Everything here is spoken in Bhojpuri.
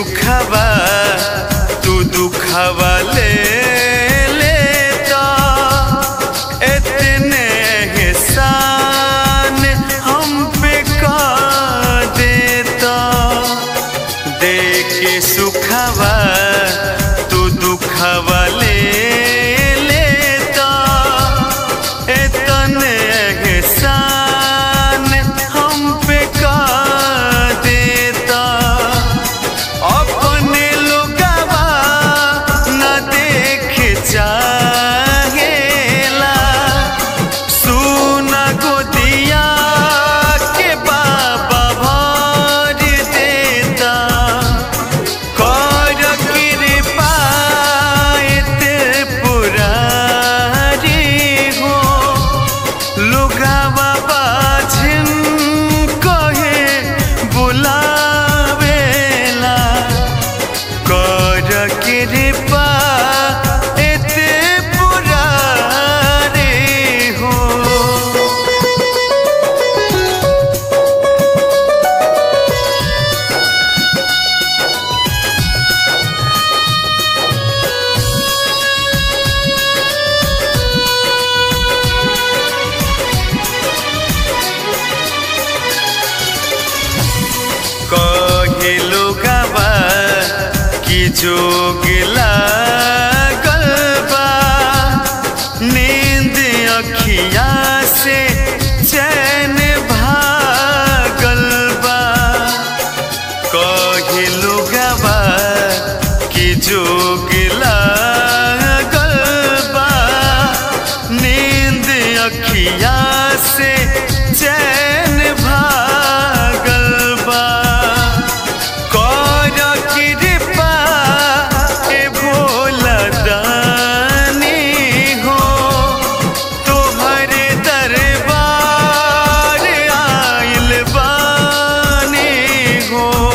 सुखवा तू दुखवा ले लेता, इतने एहसान हम पे कर देता। दे के सुखवा तू दुखवा ले लेता, इतने एहसान हम पे कर देता। अपने लोगवा न देख चाहेला, सुना गोदिया के बाबा भर देता। कर कृपा एते पुरारी हो, लोगवा बाझिन कहे बुलावेला। कर कृपा एते पुरारी हो। कहे लोगवा कि जोग लागल बा, नींद अखिया से चैन भागल बा। कहे लोगवा कि जोग लागल बा, नींद अखिया से चैन भागल बा। कर कृपा ए भोला दानी हो, तोहरे दरबार आइल बानी हो।